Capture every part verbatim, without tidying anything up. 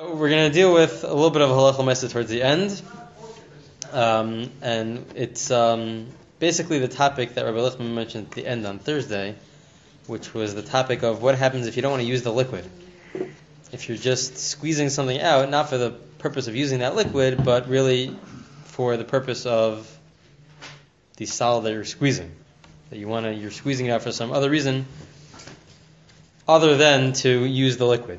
We're going to deal with a little bit of halacha l'maaseh towards the end, um, and it's um, basically the topic that Rabbi Lichtman mentioned at the end on Thursday, which was the topic of what happens if you don't want to use the liquid. If you're just squeezing something out, not for the purpose of using that liquid, but really for the purpose of the solid that you're squeezing, that you want to, you're squeezing it out for some other reason other than to use the liquid.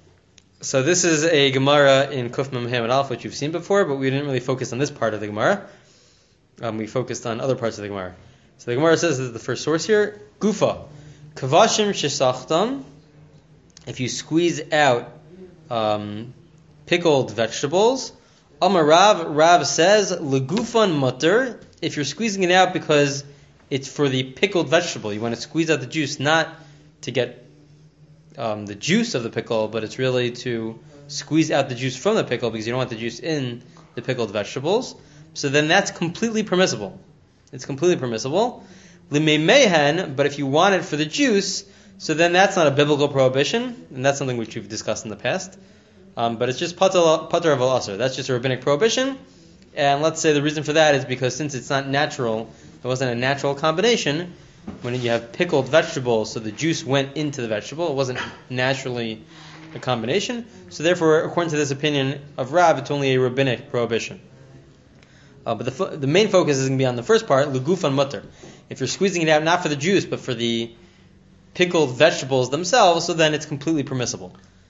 So this is a Gemara in Kuf Mem Hamad Aleph, which you've seen before, but we didn't really focus on this part of the Gemara. Um, we focused on other parts of the Gemara. So the Gemara says, this is the first source here, Gufa, Kavashim Shesachtam, if you squeeze out um, pickled vegetables, Amar Rav, Rav says, Legufan Mutter, if you're squeezing it out because it's for the pickled vegetable, you want to squeeze out the juice, not to get Um, the juice of the pickle, but it's really to squeeze out the juice from the pickle because you don't want the juice in the pickled vegetables. So then that's completely permissible. It's completely permissible. Limei but if you want it for the juice, so then that's not a biblical prohibition, and that's something which we've discussed in the past. Um, but it's just pater of al-asr. That's just a rabbinic prohibition. And let's say the reason for that is because since it's not natural, it wasn't a natural combination. When you have pickled vegetables, so the juice went into the vegetable, it wasn't naturally a combination. So therefore, according to this opinion of Rav, it's only a rabbinic prohibition. Uh, but the fo- the main focus is going to be on the first part, legufan mutter. If you're squeezing it out not for the juice, but for the pickled vegetables themselves, so then it's completely permissible.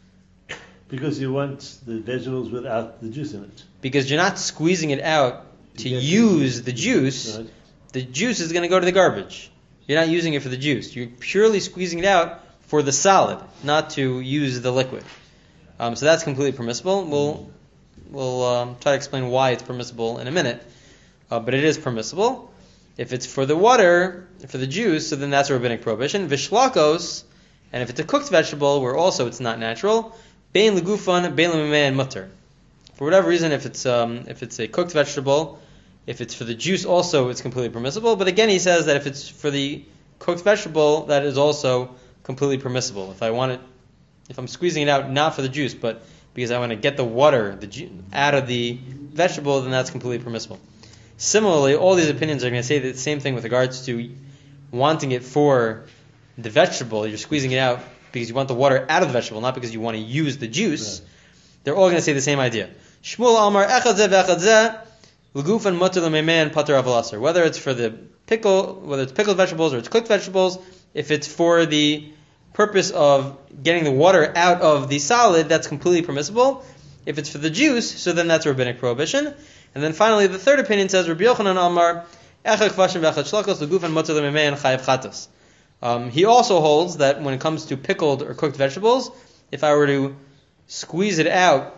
Because you want the vegetables without the juice in it. Because you're not squeezing it out to use the juice. Right. The juice is going to go to the garbage. You're not using it for the juice. You're purely squeezing it out for the solid, not to use the liquid. Um, so that's completely permissible. We'll we'll um, try to explain why it's permissible in a minute. Uh, but it is permissible. If it's for the water, for the juice, so then that's a rabbinic prohibition. Vishlakos, and if it's a cooked vegetable, where also it's not natural, bein legufan, bein lemimei and mutter. For whatever reason, if it's um, if it's a cooked vegetable, if it's for the juice also, it's completely permissible. But again, he says that if it's for the cooked vegetable, that is also completely permissible. If I want it, if I'm squeezing it out not for the juice, but because I want to get the water the ju- out of the vegetable, then that's completely permissible. Similarly, all these opinions are going to say the same thing with regards to wanting it for the vegetable. You're squeezing it out because you want the water out of the vegetable, not because you want to use the juice. Right. They're all going to say the same idea. Shmuel Amar echad zeh v'echad zeh. Legufan mutter lemimei and pater of al-asr. Whether it's for the pickle, whether it's pickled vegetables or it's cooked vegetables, if it's for the purpose of getting the water out of the solid, that's completely permissible. If it's for the juice, so then that's a rabbinic prohibition. And then finally, the third opinion says, Rabbi Yochanan Amar, echad kvashim v'echad shlakos, legufan mutter lemimei and chayav chatos. Um, he also holds that when it comes to pickled or cooked vegetables, if I were to squeeze it out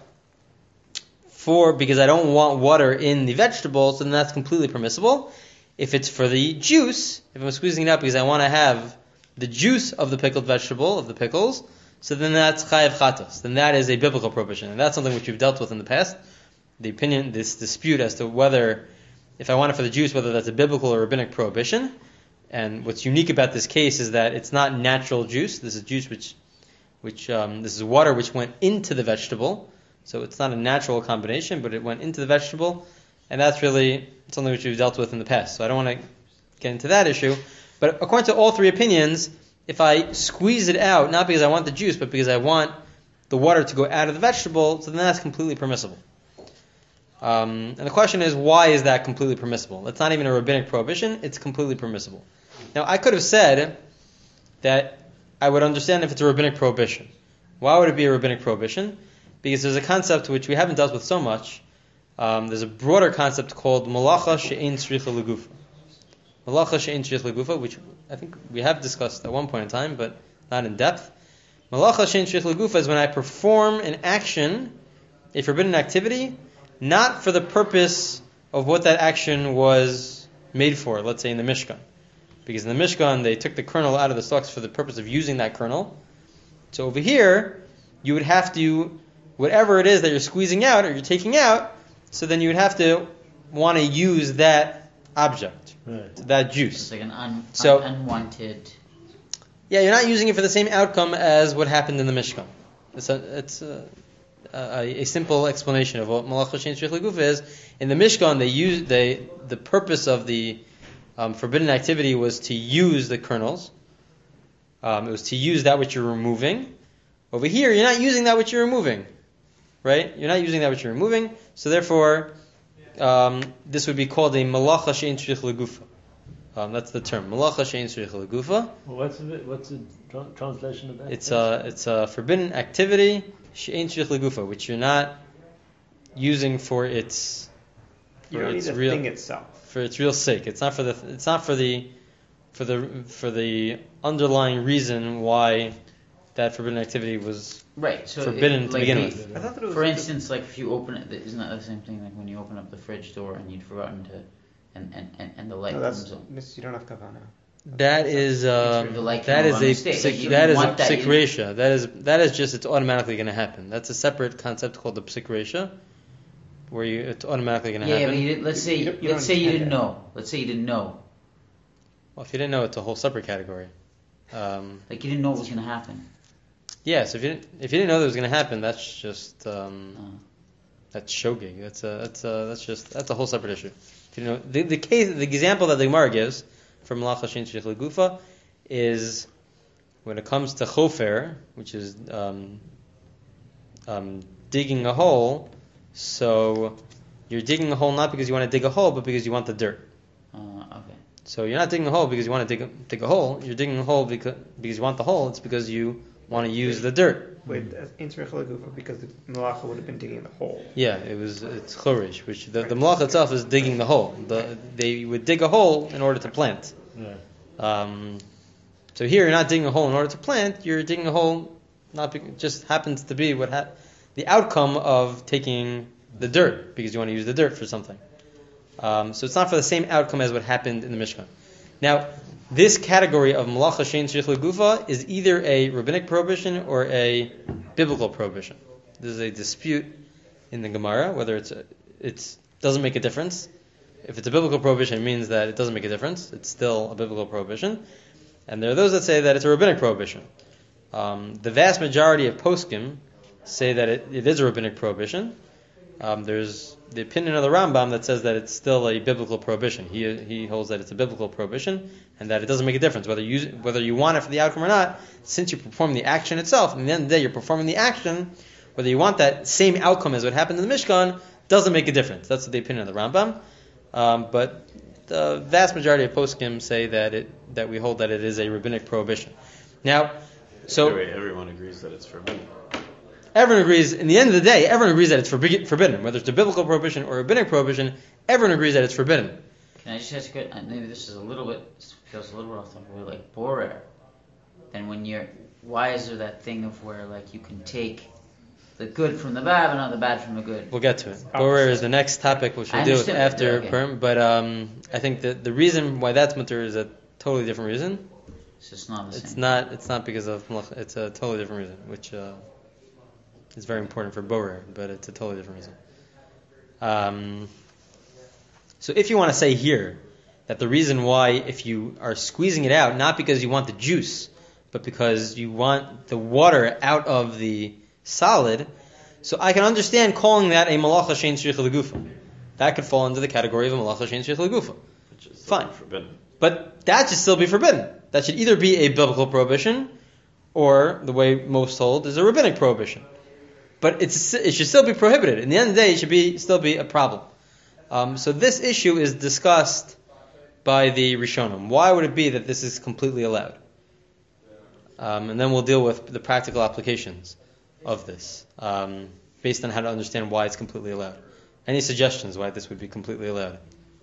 for because I don't want water in the vegetables, then that's completely permissible. If it's for the juice, if I'm squeezing it out because I want to have the juice of the pickled vegetable, of the pickles, so then that's chayav chatos. Then that is a biblical prohibition. And that's something which we've dealt with in the past. The opinion, this dispute as to whether, if I want it for the juice, whether that's a biblical or rabbinic prohibition. And what's unique about this case is that it's not natural juice. This is juice which, which um, this is water which went into the vegetable. So it's not a natural combination, but it went into the vegetable, and that's really something which we've dealt with in the past. So I don't want to get into that issue. But according to all three opinions, if I squeeze it out, not because I want the juice, but because I want the water to go out of the vegetable, so then that's completely permissible. Um, and the question is, why is that completely permissible? It's not even a rabbinic prohibition, it's completely permissible. Now, I could have said that I would understand if it's a rabbinic prohibition. Why would it be a rabbinic prohibition? Because there's a concept which we haven't dealt with so much. Um, there's a broader concept called malacha she'ein tzricha legufa. Malacha she'ein tzricha legufa, which I think we have discussed at one point in time, but not in depth. Malacha she'ein tzricha legufa is when I perform an action, a forbidden activity, not for the purpose of what that action was made for, let's say in the Mishkan. Because in the Mishkan, they took the kernel out of the stalks for the purpose of using that kernel. So over here, you would have to, whatever it is that you're squeezing out or you're taking out, so then you would have to want to use that object, right, that juice. It's like an un- so, un- unwanted... Yeah, you're not using it for the same outcome as what happened in the Mishkan. It's a, it's a, uh, a, a simple explanation of what malacha shein tzrich legufa is. In the Mishkan, they use they the purpose of the um, forbidden activity was to use the kernels. Um, it was to use that which you're removing. Over here, you're not using that which you're removing, right? You're not using that which you're removing, so therefore, um, this would be called a malacha shein tzrich legufa. Um, that's the term, malacha shein tzrich legufa. Well, what's the, what's the tra- translation of that? It's a it's a forbidden activity shein tzrich legufa, which you're not using for its for You don't its need the real thing itself. for its real sake. It's not for the it's not for the for the for the underlying reason why that forbidden activity was Right. So forbidden it, to like begin the- with. I thought that it was For just- instance, like if you open it, isn't that the same thing? Like when you open up the fridge door and you'd forgotten to, and and, and, and the light no, that's comes on. miss- you don't have kavana. That is um, The light that came is on by a mistake. psik- Like, you that is a want that, you- psik That is that is just it's automatically going to happen. That's a separate concept called the psik where you it's automatically going to Yeah, happen. but you did, let's say You don't- you let's don't say you intend didn't it. know. Let's say you didn't know. Well, if you didn't know, it's a whole separate category. Um, Like you didn't know what was going to happen. yeah, so if you didn't, if you didn't know that was going to happen, that's just um, Uh, that's shogig. That's a that's a, that's just that's a whole separate issue. If you know the the case the example that the Gemara gives from malacha shein tzrich legufa is when it comes to chofer, which is um, um, digging a hole. So you're digging a hole not because you want to dig a hole, but because you want the dirt. uh, okay. So you're not digging a hole because you want to dig a, dig a hole. You're digging a hole because because you want the hole. It's because you want to use the dirt. Wait, that's in tzrich legufa because the malacha would have been digging the hole. Yeah, it was it's chorish, which the, the malach itself is digging the hole. The, they would dig a hole in order to plant. Yeah. Um, so here you're not digging a hole in order to plant. You're digging a hole not be, just happens to be what ha- the outcome of taking the dirt because you want to use the dirt for something. Um, so it's not for the same outcome as what happened in the Mishkan. Now, this category of malacha shein tzrich legufa is either a rabbinic prohibition or a biblical prohibition. There's a dispute in the Gemara whether it's a, it's doesn't make a difference. If it's a biblical prohibition, it means that it doesn't make a difference. It's still a biblical prohibition. And there are those that say that it's a rabbinic prohibition. Um, the vast majority of poskim say that it, it is a rabbinic prohibition. Um, there's the opinion of the Rambam that says that it's still a biblical prohibition. He he holds that it's a biblical prohibition and that it doesn't make a difference whether you whether you want it for the outcome or not. Since you perform the action itself, and at the end of the day you're performing the action, whether you want that same outcome as what happened in the Mishkan doesn't make a difference. That's the opinion of the Rambam. Um, but the vast majority of poskim say that it that we hold that it is a rabbinic prohibition. Now, so Anyway, everyone agrees that it's forbidden. everyone agrees. In the end of the day, everyone agrees that it's forbi- forbidden, whether it's a biblical prohibition or a rabbinic prohibition. Everyone agrees that it's forbidden. Can I just ask you? uh, Maybe this is a little bit feels a little rough. We're like borer. Then when you're, why is there that thing of where like you can take the good from the bad, but not the bad from the good? We'll get to it. Borer is the next topic, which we'll I deal with understand. after Okay. Purim. But um, I think that the reason why that's mutter is a totally different reason. It's just not the It's same. not. It's not because of malach. It's a totally different reason, which uh, is very important for borer, but it's a totally different reason. Um, so if you want to say here that the reason why, if you are squeezing it out, not because you want the juice, but because you want the water out of the solid, so I can understand calling that a malacha shein tzrich legufa. That could fall into the category of a malacha shein tzrich legufa. Which is Fine. forbidden. But that should still be forbidden. That should either be a biblical prohibition, or the way most hold is a rabbinic prohibition. But it's it should still be prohibited. In the end of the day, it should be still be a problem. Um, so this issue is discussed by the Rishonim. Why would it be that this is completely allowed? Um, and then we'll deal with the practical applications of this, um, based on how to understand why it's completely allowed. Any suggestions why this would be completely allowed?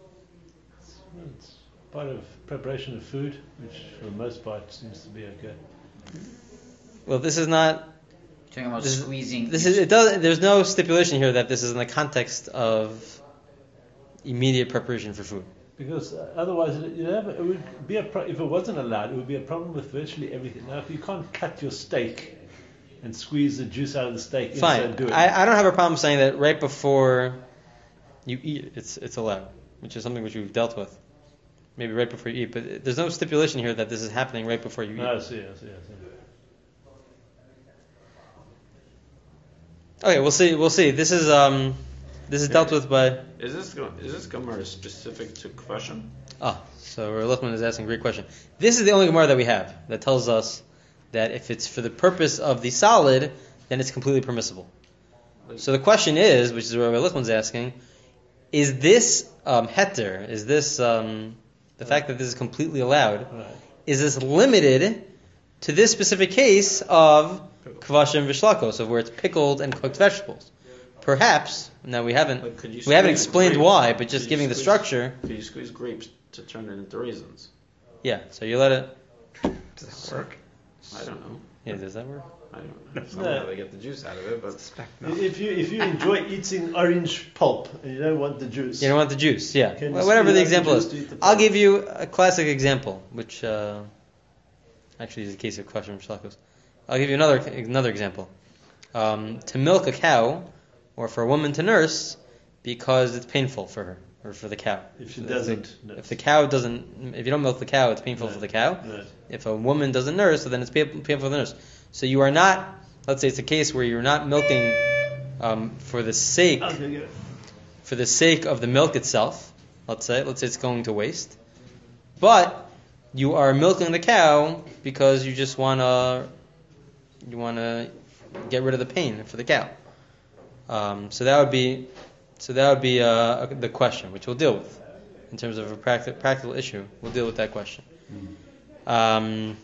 It's part of preparation of food, which for the most part seems to be okay. Well, this is not. Talking about This is- squeezing. This is it. Does there's no stipulation here that this is in the context of immediate preparation for food. Because uh, otherwise, it, you'd have, it would be a pro- if it wasn't allowed, it would be a problem with virtually everything. Now, if you can't cut your steak and squeeze the juice out of the steak, Fine. inside, do it. I, I don't have a problem saying that right before you eat, it's it's allowed, which is something which we've dealt with. Maybe right before you eat, but there's no stipulation here that this is happening right before you eat. No, I see, I see, I see. Okay, we'll see. We'll see. This is um, this is dealt with by. Is this go- is this Gemara specific to Kvashim? Ah, so Lichtman is asking a great question. This is the only Gemara that we have that tells us that if it's for the purpose of the solid, then it's completely permissible. So the question is, which is what Rabbi Lichtman's asking, is this um, heter, is this um, the fact that this is completely allowed, Right. is this limited to this specific case of kvashim v'shlakos, of where it's pickled and cooked vegetables? Perhaps. Now we haven't Like, could you we haven't squeeze explained grapes? why, but Could just you giving the squeeze- structure. Could you squeeze grapes to turn it into raisins? Yeah. So you let it. Does that work? I don't know. Yeah. Does that work? I don't know. Somehow they get the juice out of it, but Suspect not. If you if you enjoy eating orange pulp and you don't want the juice, You don't want the juice. Yeah. Can you Well, whatever squeeze the out the example juice is. to eat the I'll pulp? give you a classic example, which uh, actually is a case of kvashim v'shlakos. I'll give you another another example. Um, to milk a cow, or for a woman to nurse, because it's painful for her or for the cow. if she If doesn't, the, no. if the cow doesn't, if you don't milk the cow, it's painful No. for the cow. No. If a woman doesn't nurse, so then it's pa- painful for the nurse. So you are not, let's say it's a case where you're not milking um, for the sake Okay, yeah. for the sake of the milk itself. Let's say, let's say it's going to waste, but you are milking the cow because you just wanna you wanna get rid of the pain for the cow. Um, so that would be so that would be uh, the question, which we'll deal with in terms of a practi- practical issue. We'll deal with that question. Um,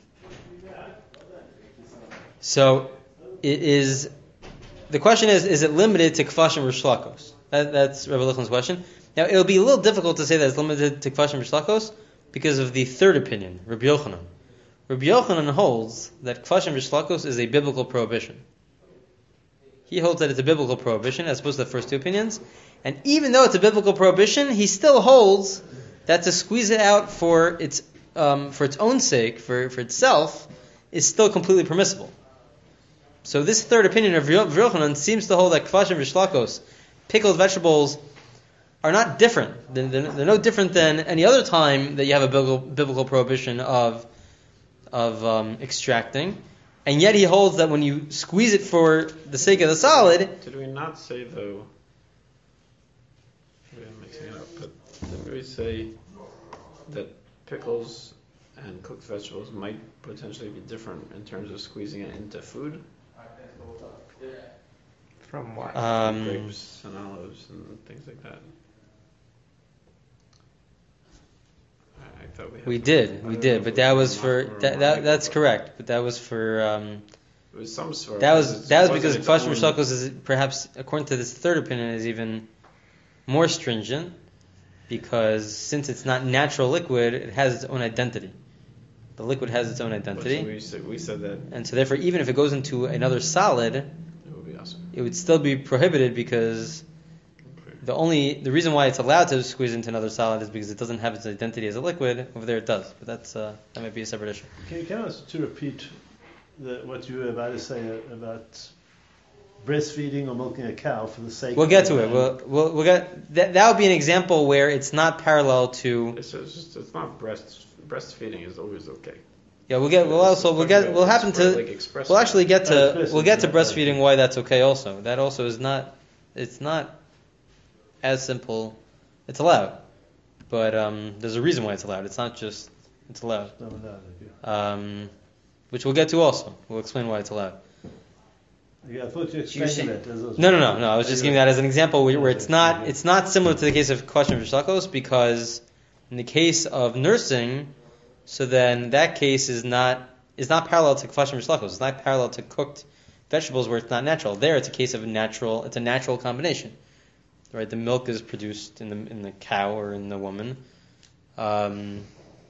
so it is. The question is: is it limited to kfashim or shlakos? That, that's Rabbi Lichtman's question. Now it'll be a little difficult to say that it's limited to kfashim or shlakos because of the third opinion, Rabbi Yochanan. Rabbi Yochanan holds that kfashim or shlakos is a biblical prohibition. He holds that it's a biblical prohibition as opposed to the first two opinions. And even though it's a biblical prohibition, he still holds that to squeeze it out for its um, for its own sake, for, for itself, is still completely permissible. So this third opinion of Rav Yochanan seems to hold that kfashim v'shlakos, pickled vegetables, are not different. They're, they're, they're no different than any other time that you have a biblical, biblical prohibition of of um, extracting. And yet he holds that when you squeeze it for the sake of the solid, did we not say though? Maybe I'm mixing it up, but didn't we say that pickles and cooked vegetables might potentially be different in terms of squeezing it into food? From what? um, Grapes and olives and things like that. I, I thought we had we some- did, I we don't did, know but if that it was for Mar- that, that that's correct. But that was for um, It was some sort. that it was that was wasn't because its kfashim own- v'shlakos is perhaps, according to this third opinion, is even more stringent because since it's not natural liquid, it has its own identity. The liquid has its own So identity, we said we said that and so therefore, even if it goes into another solid, it would be awesome. it would still be prohibited because the only the reason why it's allowed to squeeze into another solid is because it doesn't have its identity as a liquid. Over there, it does, but that's uh, that might be a separate issue. Can, can I ask you to repeat the, what you were about to say about breastfeeding or milking a cow for the sake? We'll get of to it. We'll we'll, we'll get that. That would be an example where it's not parallel to. It's, it's just it's not breast breastfeeding is always okay. Yeah, we'll get. We'll also we'll get. We'll happen to. Like express We'll actually get Oh, to. express We'll get to it, yeah. breastfeeding. Why that's okay. Also, that also is not. It's not as simple. It's allowed, but um, there's a reason why it's allowed. It's not just. It's allowed. No, no, no, Um, which we'll get to also. We'll explain why it's allowed. yeah, I thought you You're explained saying- that. As I was No, no, no, no. I was just giving that as an example where, where it's not Okay. it's not similar to the case of kfashim v'shlakos because in the case of nursing, so then that case is not is not parallel to kfashim v'shlakos. It's not parallel to cooked vegetables where it's not natural. There, it's a case of a natural. It's a natural combination, right? The milk is produced in the in the cow or in the woman. Um,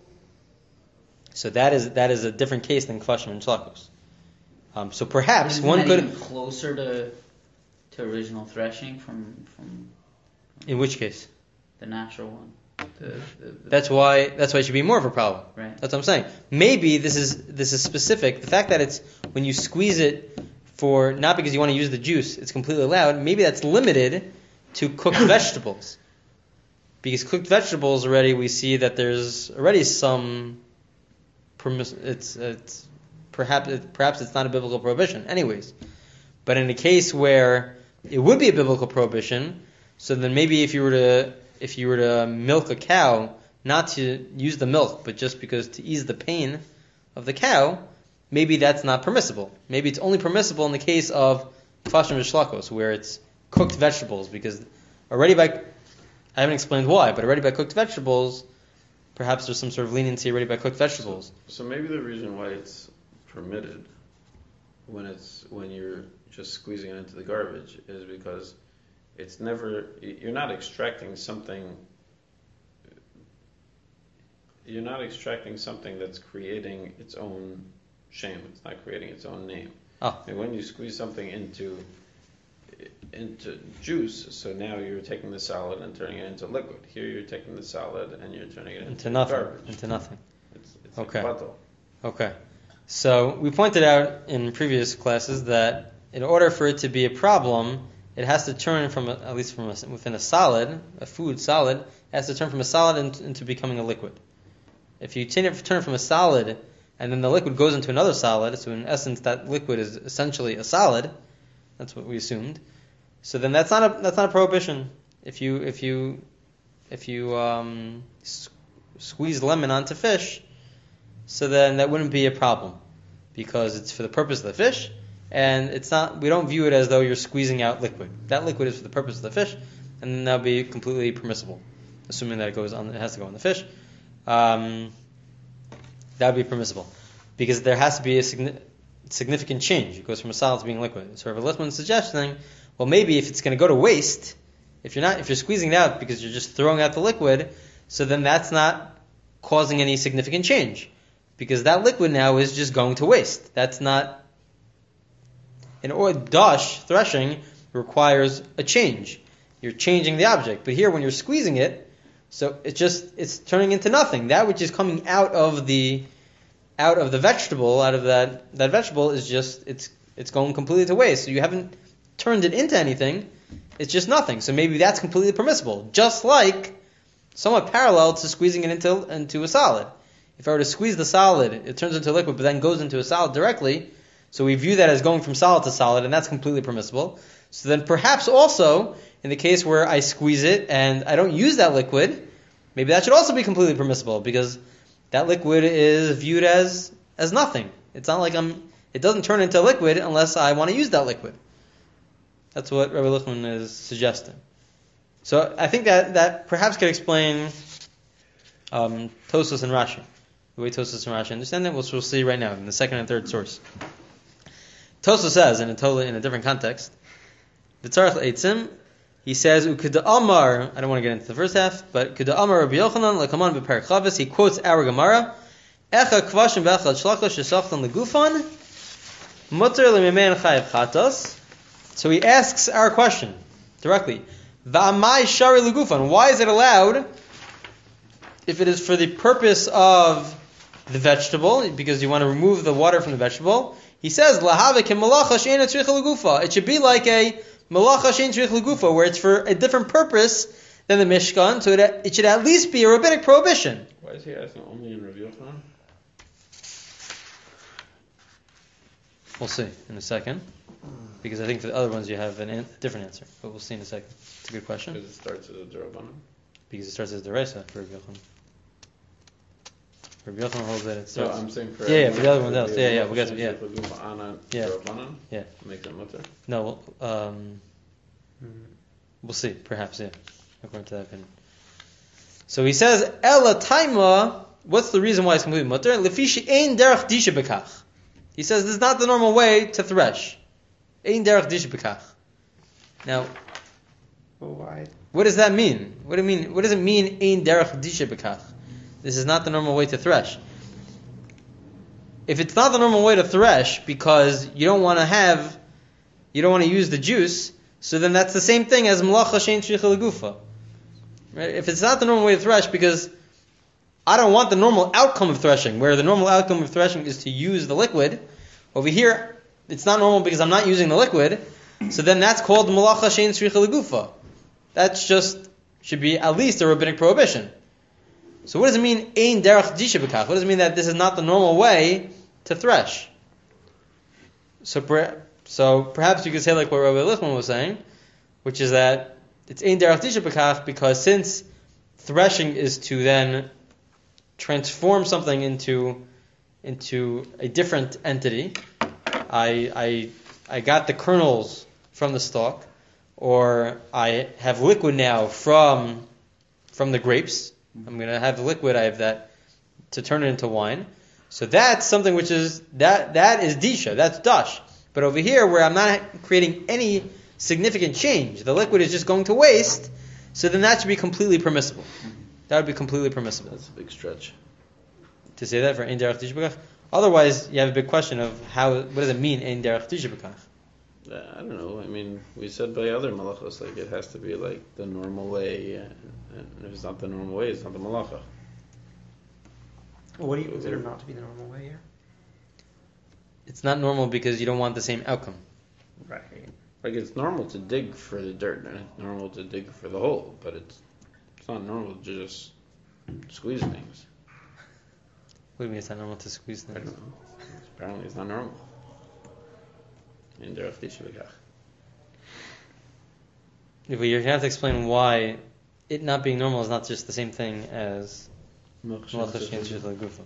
so that is that is a different case than kfashim and shlakos. Um, so perhaps Isn't one that could. even closer to to original threshing from from In which case? the natural one. The, the, the, That's why that's why it should be more of a problem. right. That's what I'm saying. Maybe this is this is specific. The fact that it's when you squeeze it for not because you want to use the juice, it's completely allowed. Maybe that's limited to cooked vegetables. Because cooked vegetables already we see that there's already some permiss- it's it's perhaps it, perhaps it's not a biblical prohibition anyways. But in a case where it would be a biblical prohibition. So then maybe if you were to if you were to milk a cow, not to use the milk, but just because to ease the pain of the cow, maybe that's not permissible. Maybe it's only permissible in the case of kvashim v'shlakos, where it's cooked vegetables, because already by, I haven't explained why, but already by cooked vegetables, perhaps there's some sort of leniency already by cooked vegetables. So maybe the reason why it's permitted when it's when you're just squeezing it into the garbage is because it's never, you're not extracting something, you're not extracting something that's creating its own shame. It's not creating its own name. Oh. And when you squeeze something into into juice, so now you're taking the solid and turning it into liquid. Here you're taking the solid and you're turning it into, Into nothing. garbage. Into nothing. It's, it's Okay. like batal. Okay. So we pointed out in previous classes that in order for it to be a problem, it has to turn from, a, at least from a, within a solid, a food solid, it has to turn from a solid into, into becoming a liquid. If you turn it, turn from a solid and then the liquid goes into another solid, so in essence that liquid is essentially a solid, that's what we assumed. So then that's not a that's not a prohibition. If you if you if you um, s- squeeze lemon onto fish, so then that wouldn't be a problem because it's for the purpose of the fish, and it's not. We don't view it as though you're squeezing out liquid. That liquid is for the purpose of the fish, and then that'll be completely permissible, assuming that it goes on. It has to go in the fish. Um, that would be permissible because there has to be a signi- significant change. It goes from a solid to being liquid. So Rabbi Lichtman's suggesting, well, maybe if it's going to go to waste, if you're not, if you're squeezing it out because you're just throwing out the liquid, so then that's not causing any significant change, because that liquid now is just going to waste. That's not. In or dash threshing requires a change. You're changing the object, but here when you're squeezing it, so it's just it's turning into nothing. That which is coming out of the out of the vegetable, out of that that vegetable is just it's it's going completely to waste. So you haven't turned it into anything. It's just nothing. So maybe that's completely permissible. Just like somewhat parallel to squeezing it into into a solid. If I were to squeeze the solid, it turns into liquid, but then goes into a solid directly. So we view that as going from solid to solid, and that's completely permissible. So then perhaps also, in the case where I squeeze it and I don't use that liquid, maybe that should also be completely permissible, because that liquid is viewed as as nothing. It's not like I'm. It doesn't turn into liquid unless I want to use that liquid. That's what Rabbi Lichtman is suggesting. So I think that, that perhaps could explain um, Tosfos and Rashi. The way Tosfos and Rashi understand it, which we'll see right now in the second and third source. Tosfos says, in a totally in a different context, the Tzarech Eitzim, he says, Ukeda Amar, I don't want to get into the first half, but Ukeda Amar Rabbi Yochanan, Lekaman B'Perek Chavis, he quotes our Gemara, Echa Kvashim B'Echad Shlachos Shesachtan Legufan, Mutter L'Mimein Chayav Chatos. So he asks our question directly, V'amai Shari Legufan, why is it allowed if it is for the purpose of the vegetable, because you want to remove the water from the vegetable? He says, Lahave ke malacha she'ena tzrich legufa. It should be like a malacha she'ena tzrich legufa, where it's for a different purpose than the Mishkan, so it, it should at least be a rabbinic prohibition. Why is he asking only in Rabbi Yochanan? We'll see in a second, because I think for the other ones you have an, a different answer, but we'll see in a second. It's a good question. Because it starts as a Durabanan. Because it starts as Deraisa for Rabbi Yochanan. Rabbi Yochanan holds that it So starts. I'm saying for Yeah, yeah, for the other one else. Yeah, yeah, we got to- yeah. Yeah. Durabanan, Yeah. make them mutter. No, um, we'll see. Perhaps, yeah, according to that opinion. So he says, Ela Taima. What's the reason why it's completely mutter? Lefishi ein derech disha bekach. He says this is not the normal way to thresh. Ein derech disha bekach. Now, Well, why? what does that mean? What do you mean? What does it mean? Ein derech disha bekach. This is not the normal way to thresh. If it's not the normal way to thresh because you don't want to have, you don't want to use the juice, so then that's the same thing as malacha shein tzricha legufa. Right? If it's not the normal way to thresh because I don't want the normal outcome of threshing, where the normal outcome of threshing is to use the liquid, over here it's not normal because I'm not using the liquid, so then that's called malacha shein tzricha legufa. That's just should be at least a rabbinic prohibition. So what does it mean, ein derech disha bekach? What does it mean that this is not the normal way to thresh? So, per, so perhaps you could say like what Rabbi Lichtman was saying, which is that it's ein derech disha b'kach because since threshing is to then transform something into into a different entity. I I I got the kernels from the stalk, or I have liquid now from from the grapes. I'm going to have the liquid. I have that to turn it into wine. So that's something which is that that is disha. That's dash. But over here, where I'm not creating any significant change, the liquid is just going to waste. So then that should be completely permissible. That would be completely permissible. That's a big stretch. To say that for ein derech disha b'kach. Otherwise, you have a big question of how. What does it mean ein derech disha b'kach? Uh, I don't know. I mean, we said by other malachos, like it has to be like the normal way, and, and if it's not the normal way, it's not the malacha. What do you consider not to be the normal way here? It's not normal because you don't want the same outcome. Right. Like it's normal to dig for the dirt, and it's normal to dig for the hole, but it's it's not normal to just squeeze things. What do you mean it's not normal to squeeze I things? don't know. Apparently, it's not normal. In derech disha b'kach. Yeah, but you're going to have to explain why it not being normal is not just the same thing as malacha shein shich l'gufa.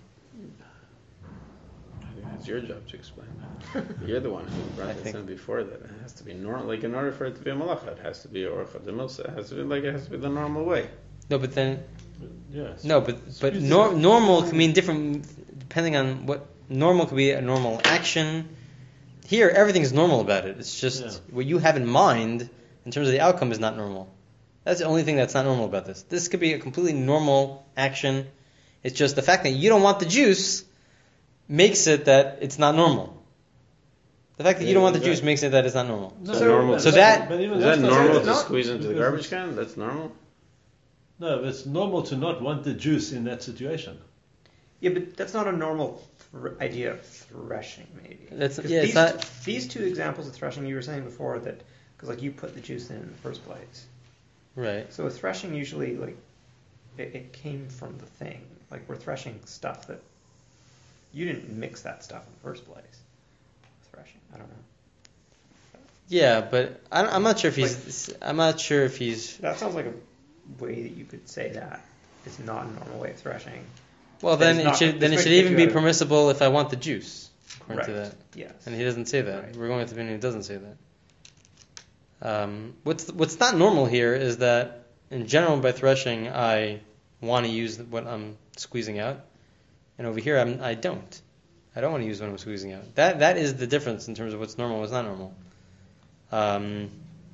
I think it's your job to explain that. You're the one who brought I this think- in before that. It has to be normal. Like in order for it to be a malacha, it has to be orcha demilsa. It has to be like it has to be the normal way. No, but then Yes. no, but but Squeeze nor, it. normal can mean different depending on what normal could be a normal action. Here, everything's normal about it. It's just Yeah. what you have in mind in terms of the outcome is not normal. That's the only thing that's not normal about this. This could be a completely normal action. It's just the fact that you don't want the juice makes it that it's not normal. The fact that you don't want the Yeah, juice makes it that it's not normal. No, So normal- but- so that- but even Is that that's not- normal it's to not- squeeze into the because garbage it's- can? That's normal. No, it's normal to not want the juice in that situation. Yeah, but that's not a normal thr- idea of threshing, maybe. That's- 'Cause yeah, it's these, not- these two examples of threshing, you were saying before that, because like you put the juice in in the first place. Right. So with threshing, usually like it, it came from the thing. Like we're threshing stuff that you didn't mix that stuff in the first place. Threshing, I don't know. Yeah, but I don't, I'm not sure if he's. I'm not sure if he's. That sounds like a way that you could say that it's not a normal way of threshing. Well, That then is it not- should. Then this it might should get even you be out of- permissible if I want the juice, according to Right. that. Yes. And he doesn't say that. Right. We're going with the opinion who doesn't say that. Um, what's what's not normal here is that in general by threshing I want to use what I'm squeezing out, and over here I'm, I don't. I don't want to use what I'm squeezing out. That that is the difference in terms of what's normal and what's not normal. Um,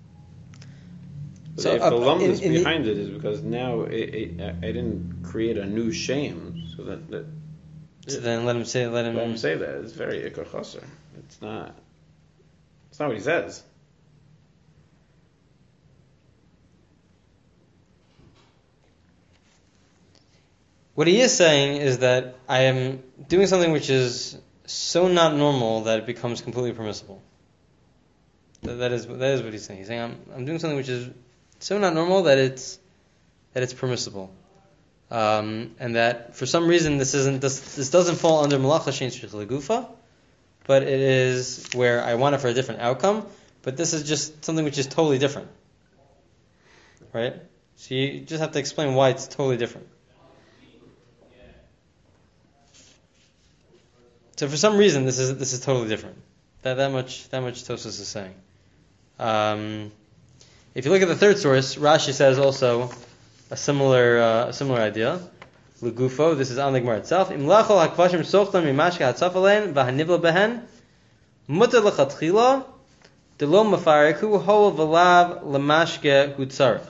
But So, if uh, the lump in- is in the- behind it, is because now it, it, I I didn't create a new shame, so that, that so then let him say. Let him. let him say that. It's very ikar chaser. It's not. It's not what he says. What he is saying is that I am doing something which is so not normal that it becomes completely permissible. That, that is that is what he's saying. He's saying I'm I'm doing something which is so not normal that it's that it's permissible, um, and that for some reason this isn't this, this doesn't fall under malacha shein shich l'gufa, but it is where I want it for a different outcome. But this is just something which is totally different, right? So you just have to explain why it's totally different. So for some reason, this is this is totally different. That that much that much Tosfos is saying. Um, if you look at the third source, Rashi says also a similar uh, a similar idea. Legufo. This is on the Gemara itself. Im lachol hakvashim sochtam mimashka hatzafalen v'hanivla behen mutar lechatchila delo mafariku hol v'lav lemashke hutzarach.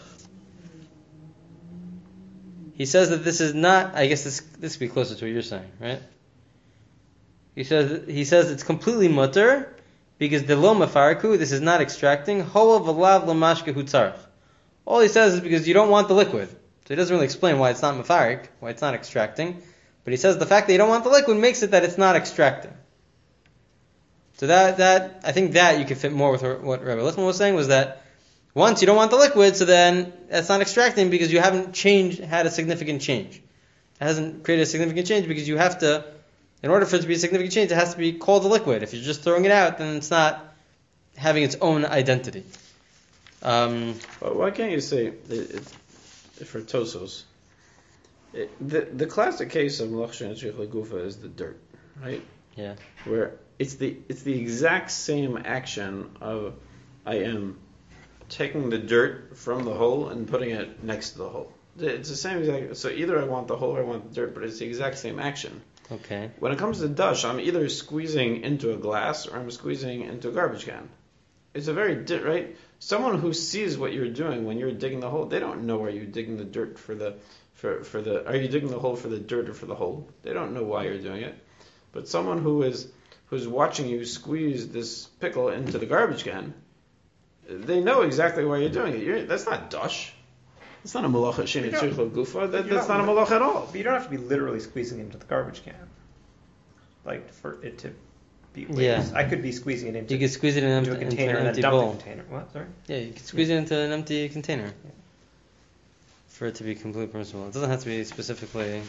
He says that this is not. I guess this this would be closer to what you're saying, right? He says he says it's completely mutter because the lo mafariku, this is not extracting. Hol v'lav lemashke hutzarach. All he says is because you don't want the liquid. So he doesn't really explain why it's not mafarik, why it's not extracting. But he says the fact that you don't want the liquid makes it that it's not extracting. So that that I think that you could fit more with what Rabbi Lichtman was saying was that once you don't want the liquid, so then that's not extracting because you haven't changed had a significant change. It hasn't created a significant change because you have to. In order for it to be a significant change, it has to be called a liquid. If you're just throwing it out, then it's not having its own identity. Um, But why can't you say it, it, for Tosos? It, the the classic case of Malach Shein Tzarich Legufa is the dirt, right? yeah. Where it's the it's the exact same action of I am taking the dirt from the hole and putting it next to the hole. It's the same exact. So either I want the hole or I want the dirt, but it's the exact same action. Okay. When it comes to dash, I'm either squeezing into a glass or I'm squeezing into a garbage can. It's a very di- right. Someone who sees what you're doing when you're digging the hole, they don't know, are you digging the dirt for the for for the are you digging the hole for the dirt or for the hole? They don't know why you're doing it. But someone who is who's watching you squeeze this pickle into the garbage can, they know exactly why you're doing it. You're, that's not dash. That's not a malacha shein tzarich legufa. That, that's not, not a malacha at all. But you don't have to be literally squeezing into the garbage can, like for it to be waste. Yeah. I could be squeezing it into, You could squeeze it in an into a empty, into container an and empty then dump bowl. the container. What? Sorry. Yeah, you could squeeze it into an empty container for it to be completely permissible. It doesn't have to be specifically.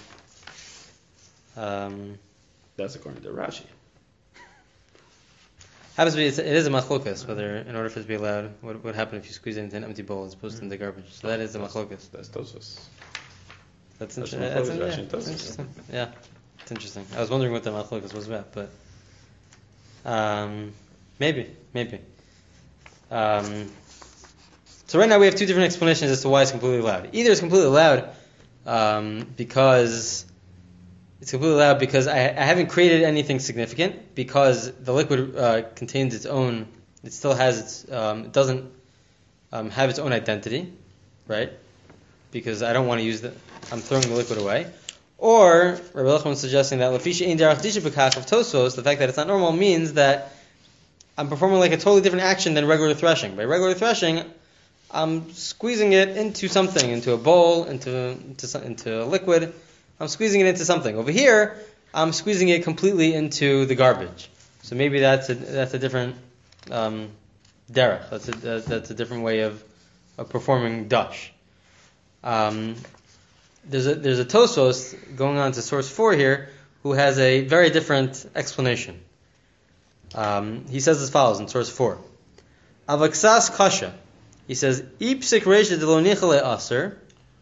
Um, That's according to Rashi. happens to be it's, it is a machlokas whether in order for it to be allowed, what would happen if you squeeze it into an empty bowl as opposed to in the garbage. So that is a machlokas. That's Tosos. That's, That's inter- machlokas, that's, Rashi yeah, and that's Tosfos. interesting. Yeah, it's interesting. I was wondering what the machlokas was about, but um, maybe, maybe. Um, so right now we have two different explanations as to why it's completely allowed. Either it's completely allowed um, because it's completely allowed because I, I haven't created anything significant, because the liquid uh, contains its own, it still has its, um, it doesn't um, have its own identity, right? Because I don't want to use the, I'm throwing the liquid away. Or Rabbi Elachman is suggesting that Lafisha ein derech disha b'kach of Tosfos, the fact that it's not normal means that I'm performing like a totally different action than regular threshing. By regular threshing, I'm squeezing it into something, into a bowl, into into, into a liquid. I'm squeezing it into something. Over here, I'm squeezing it completely into the garbage. So maybe that's a that's a different um, derech. That's a that's a different way of of performing dash. Um, there's a there's a Tosfos going on to source four here who has a very different explanation. Um, he says as follows in source four. Avaksas kasha. He says ipsik reisha de lo nichale aser.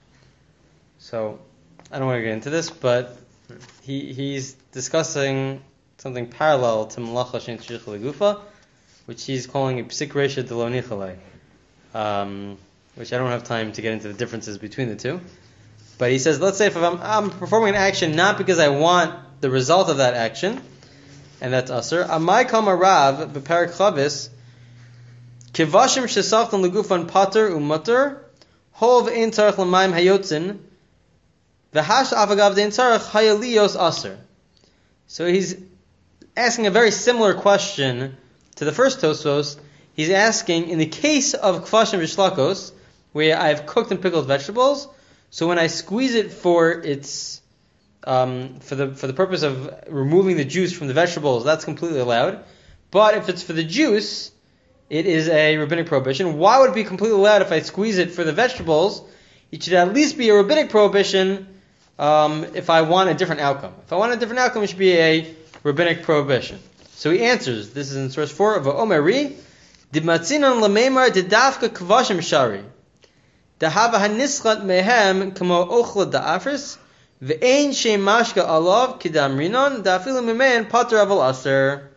So I don't want to get into this, but he he's discussing something parallel to malacha shein tzarich legufa, which he's calling a psik reisha de lo nichale. Um, which I don't have time to get into the differences between the two. But he says, let's say if I'm, I'm performing an action not because I want the result of that action, and that's aser. Amai kama rav beparak chavis kivashim shesachtan legufan pater umater hov ein tzarich l'mayim hayotzin v'hash avagav dein tzarich hayalios aser. So he's asking a very similar question to the first Tosfos. He's asking, in the case of kvashim v'shlakos, where I've cooked and pickled vegetables, so when I squeeze it for its um, for the for the purpose of removing the juice from the vegetables, that's completely allowed. But if it's for the juice, it is a rabbinic prohibition. Why would it be completely allowed if I squeeze it for the vegetables? It should at least be a rabbinic prohibition um, if I want a different outcome. If I want a different outcome, it should be a rabbinic prohibition. So he answers. This is in source four of Omeri. Dimatzinon lamemar didafka kvashim shari. Dahava hanischat mehem kamo ochla da'afris ve'ein shem mashka alav kidamrinon dafilu mimein pater aval aser.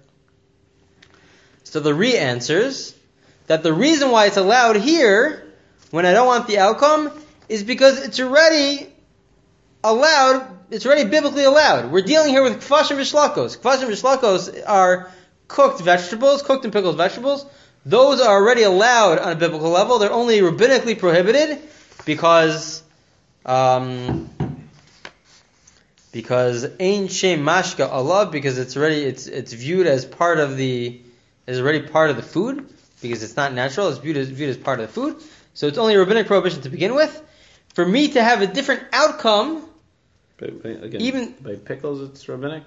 So the re answers that the reason why it's allowed here, when I don't want the outcome, is because it's already allowed, it's already biblically allowed. We're dealing here with kfashim v'shlakos. Kfashim v'shlakos are cooked vegetables, cooked and pickled vegetables. Those are already allowed on a biblical level. They're only rabbinically prohibited because um, because ein shem mashka alav, because it's already it's it's viewed as part of the is already part of the food, because it's not natural. It's viewed as viewed as part of the food. So it's only a rabbinic prohibition to begin with. For me to have a different outcome, By, by, again, even by pickles, it's rabbinic.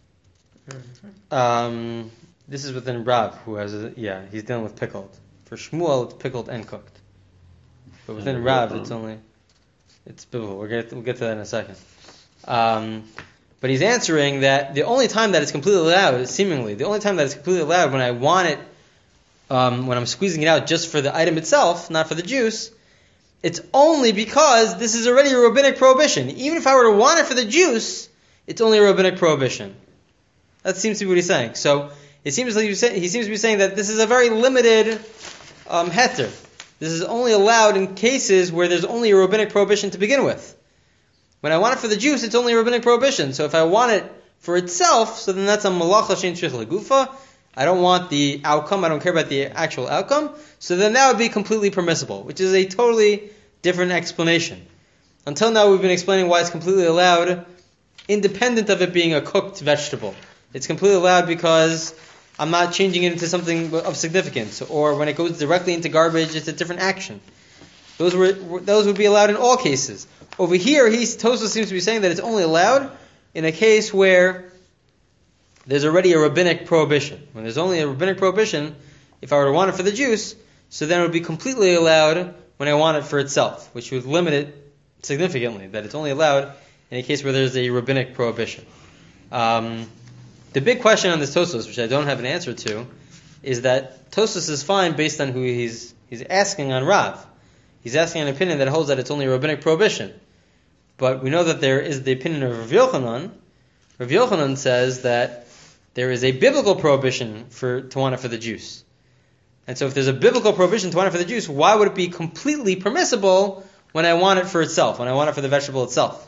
um, this is within Rav, who has a, yeah, he's dealing with pickled. For Shmuel, it's pickled and cooked. But within And Rav, um, it's only it's biblical. We'll get we'll get to that in a second. Um, but he's answering that the only time that it's completely allowed, seemingly the only time that it's completely allowed when I want it um, when I'm squeezing it out just for the item itself, not for the juice, it's only because this is already a rabbinic prohibition. Even if I were to want it for the juice, it's only a rabbinic prohibition. That seems to be what he's saying. So it seems like he seems to be saying that this is a very limited um, heter. This is only allowed in cases where there's only a rabbinic prohibition to begin with. When I want it for the juice, it's only a rabbinic prohibition. So if I want it for itself, so then that's a malacha shein tzrich legufa. I don't want the outcome. I don't care about the actual outcome. So then that would be completely permissible, which is a totally different explanation. Until now, we've been explaining why it's completely allowed, independent of it being a cooked vegetable. It's completely allowed because I'm not changing it into something of significance, or when it goes directly into garbage, it's a different action. Those were those would be allowed in all cases. Over here, he's Tosfos seems to be saying that it's only allowed in a case where there's already a rabbinic prohibition. When there's only a rabbinic prohibition, if I were to want it for the juice, so then it would be completely allowed when I want it for itself, which would limit it significantly, that it's only allowed in a case where there's a rabbinic prohibition. Um, the big question on this Tosfos, which I don't have an answer to, is that Tosfos is fine based on who he's he's asking on Rav. He's asking an opinion that holds that it's only a rabbinic prohibition. But we know that there is the opinion of Rav Yochanan. Rav Yochanan says that there is a biblical prohibition for to want it for the juice. And so if there's a biblical prohibition to want it for the juice, why would it be completely permissible when I want it for itself, when I want it for the vegetable itself?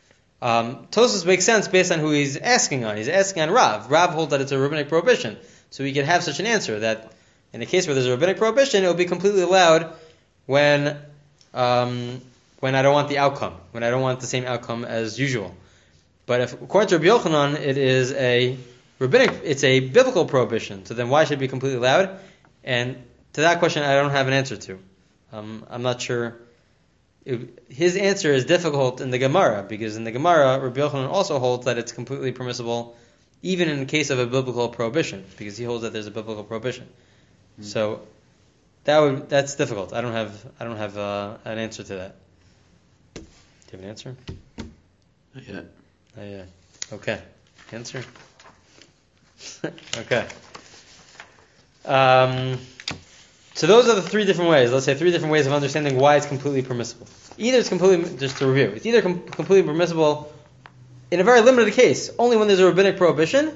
Um, Tosfos makes sense based on who he's asking on. He's asking on Rav. Rav holds that it's a rabbinic prohibition. So we can have such an answer that in a case where there's a rabbinic prohibition, it will be completely allowed when um, when I don't want the outcome, when I don't want the same outcome as usual. But if, according to Rabbi Yochanan, it is a rabbinic, it's a biblical prohibition. So then why should it be completely allowed? And to that question, I don't have an answer to. Um, I'm not sure. It, his answer is difficult in the Gemara, because in the Gemara, Rabbi Yochanan also holds that it's completely permissible, even in the case of a biblical prohibition, because he holds that there's a biblical prohibition. Mm-hmm. So that would that's difficult. I don't have I don't have uh, an answer to that. Do you have an answer? Not yet. Not yet. Okay. Answer. Okay. Um, so those are the three different ways. Let's say three different ways of understanding why it's completely permissible. Either it's completely, just to review, it's either com- completely permissible in a very limited case, only when there's a rabbinic prohibition,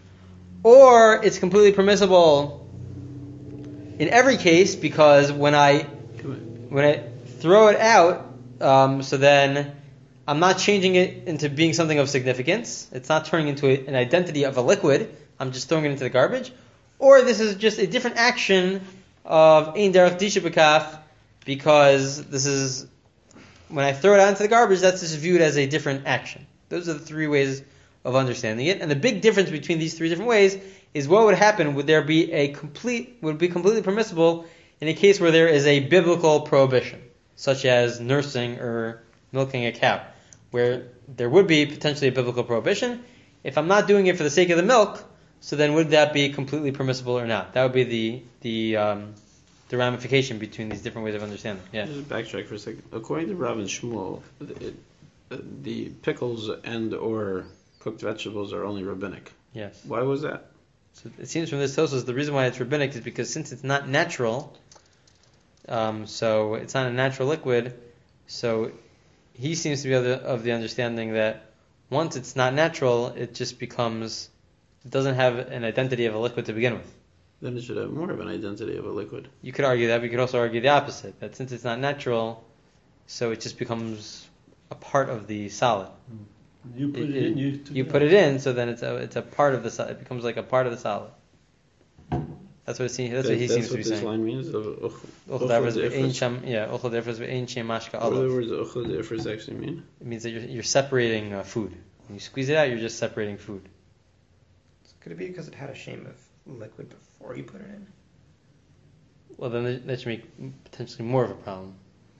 or it's completely permissible in every case because when I when I throw it out, um, so then I'm not changing it into being something of significance. It's not turning into a, an identity of a liquid. I'm just throwing it into the garbage. Or this is just a different action of ein derech disha b'kaf, because this is, when I throw it out into the garbage, that's just viewed as a different action. Those are the three ways of understanding it. And the big difference between these three different ways is what would happen, would there be a complete, would be completely permissible in a case where there is a biblical prohibition, such as nursing or milking a cow, where there would be potentially a biblical prohibition. If I'm not doing it for the sake of the milk, so then would that be completely permissible or not? That would be the the um, the ramification between these different ways of understanding. Yeah. Just backtrack for a second. According to Rav and Shmuel, it, it, the pickles and or cooked vegetables are only rabbinic. Yes. Why was that? So it seems from this Tosfos the reason why it's rabbinic is because since it's not natural, um, so it's not a natural liquid, so he seems to be of the, of the understanding that once it's not natural, it just becomes, it doesn't have an identity of a liquid to begin with. Then it should have more of an identity of a liquid. You could argue that, but you could also argue the opposite, that since it's not natural, so it just becomes a part of the solid. You put it, it, in, you, you put it in, so then it's a it's a part of the solid. It becomes like a part of the solid. That's what it seems. That's that, what he that's seems what to be this saying. line means. Ochel derefers ve'ein sham- Yeah, ochel derefers ve'ein shem mashka What do the alav. words ochel derefers actually mean? It means that you're you're separating uh, food. When you squeeze it out, you're just separating food. Could it be because it had a shame of liquid before you put it in? Well, then that should make potentially more of a problem.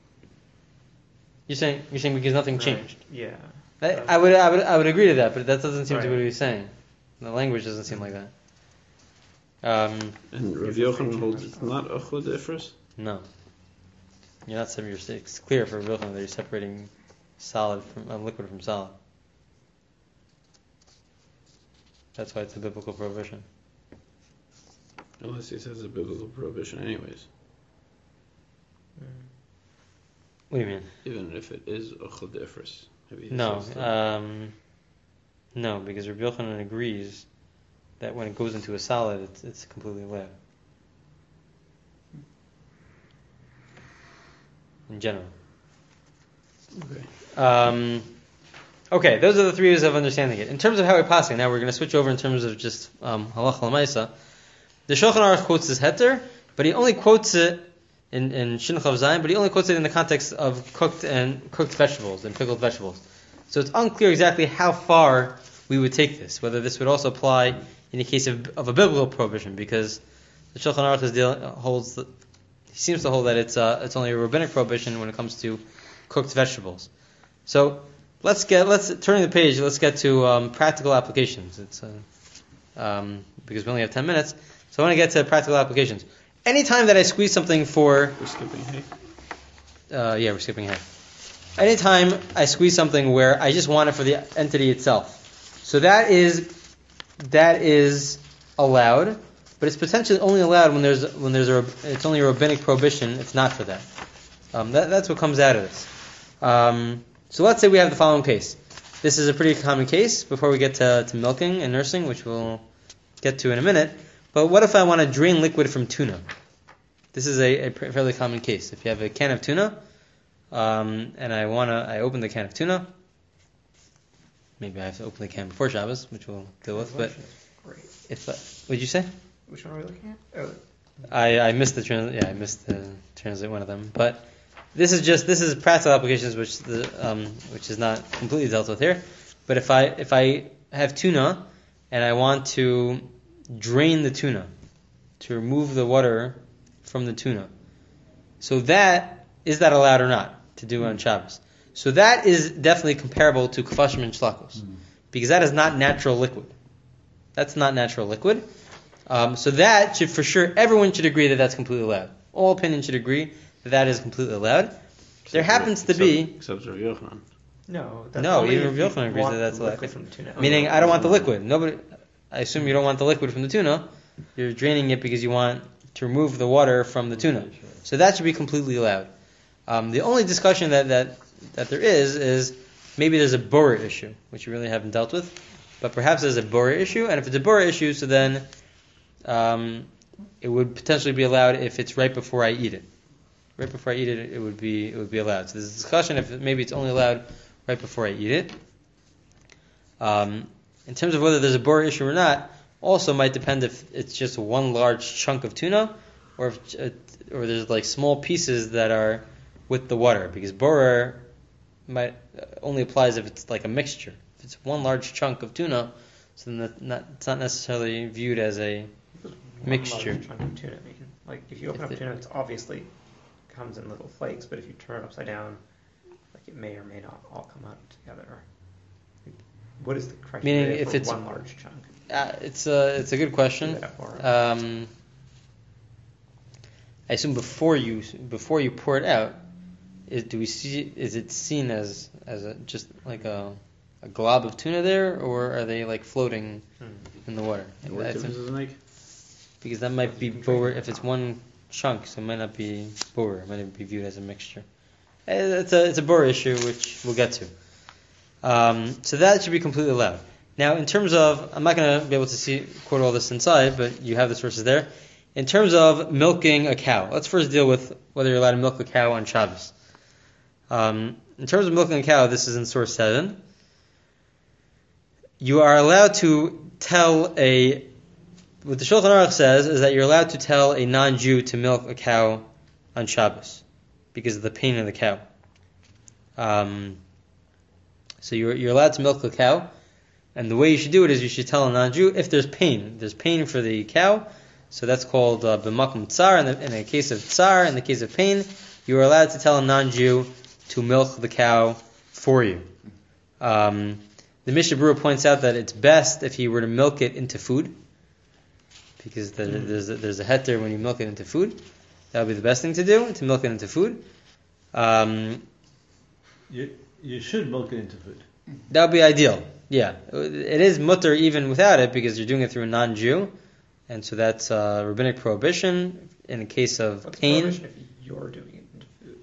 You're saying you're saying because nothing Right. changed. Yeah. I, I would I would I would agree to that, but that doesn't seem to be Right. what he's saying. The language doesn't seem like that. Um, And Rav Yochanan holds it's not ochel derefers. no, you're not separating. It's clear for real that you're separating solid from uh, liquid from solid. That's why it's a biblical prohibition. Unless he says a biblical prohibition, anyways. What do you mean? Even if it is a chodefris. No, um, no, because Rabbi Yochanan agrees that when it goes into a salad, it's, it's completely allowed. In general. Okay. Um, okay, those are the three ways of understanding it. In terms of how we pass it, now we're going to switch over in terms of just um, halacha l'maisa. The Shulchan Aruch quotes this heter, but he only quotes it in in Shin Chav Zayin, but he only quotes it in the context of cooked and cooked vegetables and pickled vegetables. So it's unclear exactly how far we would take this, whether this would also apply in the case of, of a biblical prohibition, because the Shulchan Aruch is deal, holds that, he seems to hold that it's uh, it's only a rabbinic prohibition when it comes to cooked vegetables. So let's get let's turning the page. Let's get to um, practical applications. It's uh, um, because we only have ten minutes, so I want to get to practical applications. Anytime that I squeeze something for, We're skipping hay. uh, yeah, we're skipping ahead. Anytime I squeeze something where I just want it for the entity itself, so that is that is allowed, but it's potentially only allowed when there's when there's a it's only a rabbinic prohibition. It's not for that. Um, that that's what comes out of this. Um, so let's say we have the following case. This is a pretty common case before we get to, to milking and nursing, which we'll get to in a minute. But what if I want to drain liquid from tuna? This is a, a fairly common case. If you have a can of tuna, um, and I want to, I open the can of tuna. Maybe I have to open the can before Shabbos, which we'll deal with. But Great. if, uh, what did you say? Which one are we looking at? Oh, I, I missed the trans- yeah I missed the translate one of them, but this is just this is practical applications which the um, which is not completely dealt with here. But if I if I have tuna and I want to drain the tuna to remove the water from the tuna, so that is that allowed or not to do on Shabbos? So that is definitely comparable to kfashim and shlakos, because that is not natural liquid. That's not natural liquid. Um, so that should, for sure, everyone should agree that that's completely allowed. All opinions should agree that that is completely allowed. Except There happens to except, be, Except Rav Yochanan. no. That's No, only even if Rabbi you Yochanan agrees want that that's the allowed. liquid from the tuna. meaning I don't want the liquid. Nobody, I assume you don't want the liquid from the tuna. You're draining it because you want to remove the water from the tuna. So that should be completely allowed. Um, the only discussion that, that, that there is is maybe there's a bora issue, which we really haven't dealt with. But perhaps there's a bora issue, and if it's a bora issue, so then um, it would potentially be allowed if it's right before I eat it. Right before I eat it, it would be it would be allowed. So there's a discussion if maybe it's only allowed right before I eat it. Um, in terms of whether there's a bora issue or not, also might depend if it's just one large chunk of tuna, or if uh, or there's like small pieces that are with the water, because bora might uh, only applies if it's like a mixture. If it's one large chunk of tuna, so then that not, it's not necessarily viewed as a mixture. One large chunk of tuna. I mean, like if you open If up it- tuna, it's obviously comes in little flakes, but if you turn it upside down, like it may or may not all come out together. Like, what is the criteria Meaning if for it's- one large chunk? Uh, it's a it's a good question. Do that for- Um, I assume before you before you pour it out, is, do we see is it seen as as a, just like a a glob of tuna there, or are they like floating Hmm. in the water? And Like what that, difference does it make? because that might be boer if it's one chunk, so it might not be boer. It might be viewed as a mixture. Eh, It's a it's a boer issue which we'll get to. Um, so that should be completely allowed. Now, in terms of, I'm not going to be able to see quote all this inside, but you have the sources there. In terms of milking a cow, let's first deal with whether you're allowed to milk a cow on Shabbos. Um, in terms of milking a cow, this is in source seven. You are allowed to tell a, what the Shulchan Aruch says is that you're allowed to tell a non-Jew to milk a cow on Shabbos because of the pain of the cow. Um, so you're you're allowed to milk a cow, and the way you should do it is you should tell a non-Jew if there's pain. There's pain for the cow, so that's called uh, b'makom tsar. In the, in the case of tsar, in the case of pain, you are allowed to tell a non-Jew to milk the cow for you. Um, the Mishnah Berurah points out that it's best if he were to milk it into food, because the, Mm. there's a, there's a heter when you milk it into food. That would be the best thing to do, to milk it into food. Um, You you should milk it into food. that would be ideal. Yeah, it is mutter even without it because you're doing it through a non-Jew, and so that's uh, rabbinic prohibition in the case of What's pain. prohibition if you're doing it into food?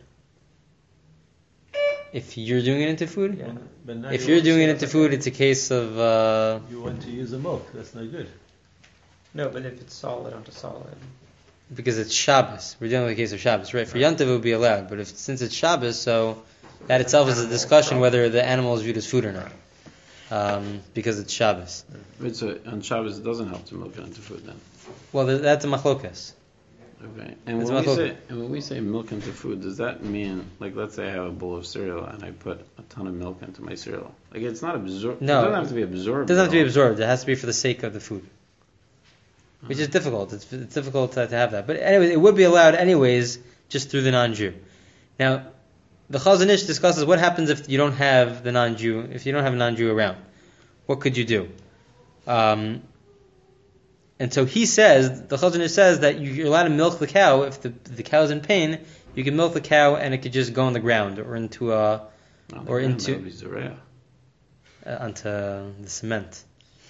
If you're doing it into food, Yeah. But now if you you're want to doing it say into that food, it's a case of uh, you want to use the milk. That's no good. No, but if it's solid onto solid. because it's Shabbos. We're dealing with a case of Shabbos, right? For Yom Tov it would be allowed, but if since it's Shabbos, so that itself is a discussion whether the animal is viewed as food or not, um, because it's Shabbos. Wait, so on Shabbos it doesn't help to milk it into food then. Well, th- that's a machlokas. Okay. And It's when we machlokas. say and when we say milk into food, does that mean like let's say I have a bowl of cereal and I put a ton of milk into my cereal? Like it's not absorbed. No. It doesn't have to be absorbed. It doesn't have to be at all. absorbed. It has to be for the sake of the food, which is difficult. It's, it's difficult to, to have that. But anyway, it would be allowed anyways, just through the non-Jew. Now, the Chazon Ish discusses what happens if you don't have the non-Jew, if you don't have a non-Jew around. What could you do? Um, and so he says, the Chazon Ish says that you- you're allowed to milk the cow if the the cow's in pain. You can milk the cow and it could just go on the ground or into a On the or ground, into- that would be Zoreah. uh, onto the cement.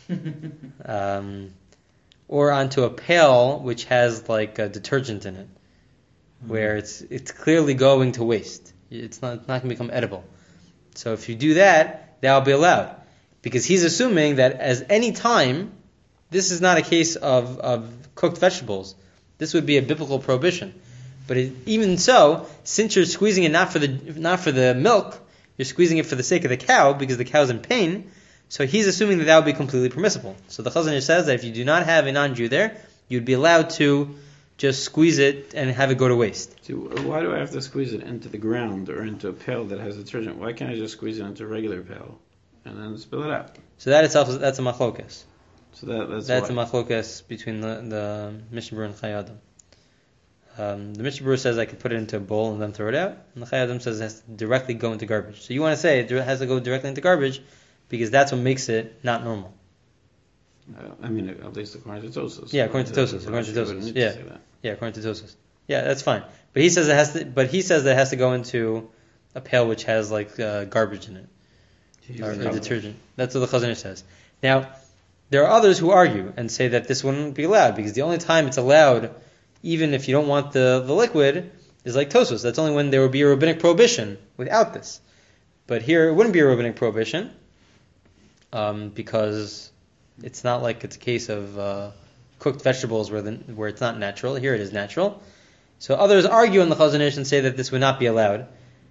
um, or onto a pail which has like a detergent in it, where it's it's clearly going to waste. It's not it's not going to become edible. So if you do that, that'll be allowed, because he's assuming that as any time, this is not a case of, of cooked vegetables. This would be a biblical prohibition. But it, even so, since you're squeezing it not for the not for the milk, you're squeezing it for the sake of the cow because the cow's in pain. So he's assuming that that would be completely permissible. So the Chazon Ish says that if you do not have a non-Jew there, you'd be allowed to just squeeze it and have it go to waste. See, why do I have to squeeze it into the ground or into a pail that has detergent? Why can't I just squeeze it into a regular pail and then spill it out? So that itself is, that's a machlokas. So that that's That's why. a machlokas between the, the Mishnah Berurah and Chayei Adam. Um, the Mishnah Berurah says I could put it into a bowl and then throw it out, and the Chayei Adam says it has to directly go into garbage. So you want to say it has to go directly into garbage because that's what makes it not normal. Uh, I mean, at least according to Tosos. Yeah, according to Uh, Tosos, according to Rashi Tosos, wouldn't need to yeah. say that. Yeah, according to Tosos. Yeah, that's fine. But he says it has to. But he says that it has to go into a pail which has like uh, garbage in it or, or detergent. That's what the Chazon Ish says. Now, there are others who argue and say that this wouldn't be allowed because the only time it's allowed, even if you don't want the, the liquid, is like Tosos. That's only when there would be a rabbinic prohibition without this. But here it wouldn't be a rabbinic prohibition um, because it's not like it's a case of uh, cooked vegetables where the, where it's not natural. Here it is natural. So others argue in the Chazon Ish and say that this would not be allowed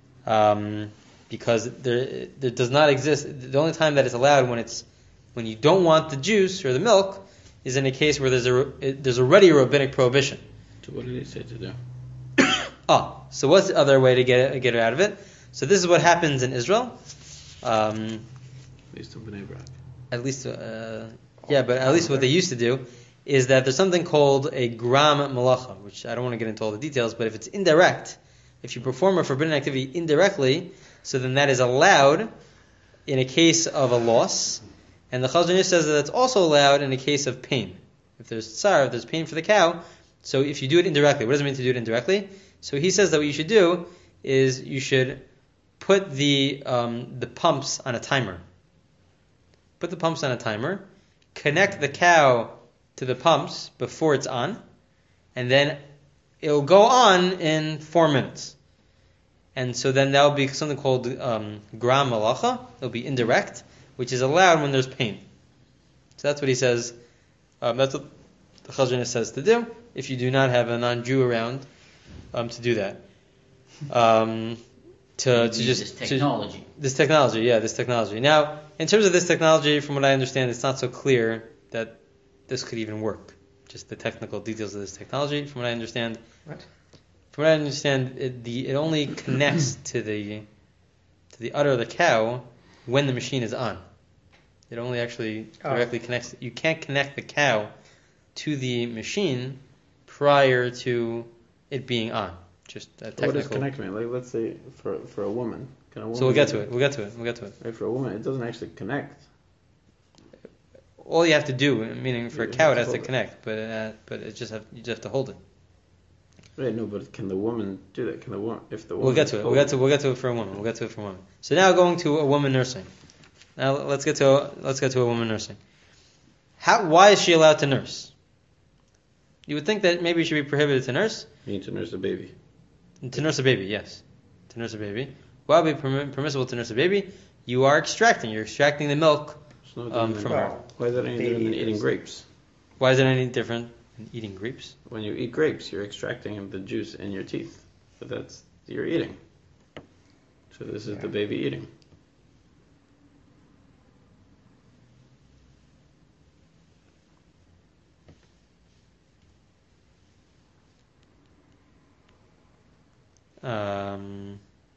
um, because there there does not exist. The only time that it's allowed when it's when you don't want the juice or the milk is in a case where there's a there's already a rabbinic prohibition. So what did he say to do? Ah, so what's the other way to get it, get it out of it? So this is what happens in Israel. Um, At least in Bnei Brak. at least, uh, yeah, but at least what they used to do is that there's something called a gram malacha, which I don't want to get into all the details, but if it's indirect, if you perform a forbidden activity indirectly, so then that is allowed in a case of a loss, and the Chazon Ish says that that's also allowed in a case of pain. If there's tsar, if there's pain for the cow, so if you do it indirectly, what does it mean to do it indirectly? So he says that what you should do is you should put the um, the pumps on a timer. Put the pumps on a timer, connect the cow to the pumps before it's on, and then it'll go on in four minutes. And so then that'll be something called um, gram malacha. It'll be indirect, which is allowed when there's pain. So that's what he says. Um, that's what the Chazon Ish says to do if you do not have a non-Jew around um, to do that. Um, to to Use just this to- technology. this technology, yeah, this technology. Now, in terms of this technology, from what I understand, it's not so clear that this could even work. Just the technical details of this technology, from what I understand. What? From what I understand, it, the it only connects to the to the udder of the cow when the machine is on. It only actually Oh. directly connects. You can't connect the cow to the machine prior to it being on. Just a What does technical. connect mean? Like, let's say for for a woman. Can a woman So we'll get to it. We'll get to it. We'll get to it. Right, for a woman, it doesn't actually connect. All you have to do, meaning for a You cow, have it to has to hold it. connect, but uh, but it just have you just have to hold it. Right, no, but can the woman do that? Can the woman, if the woman We'll get to it. We'll get to we'll get to it for a woman. We'll get to it for a woman. So now going to a woman nursing. Now let's get to let's get to a woman nursing. How why is she allowed to nurse? You would think that maybe it should be prohibited to nurse. You need to nurse a baby. To nurse a baby, yes. To nurse a baby. Why would it be perm- permissible to nurse a baby? You are extracting. You're extracting the milk There's no um, different from than- her. Well, Why is that any different than baby eating is- grapes? Why is it any different than eating grapes? When you eat grapes, you're extracting the juice in your teeth. But that's, you're eating. So this is Yeah. the baby eating. Um,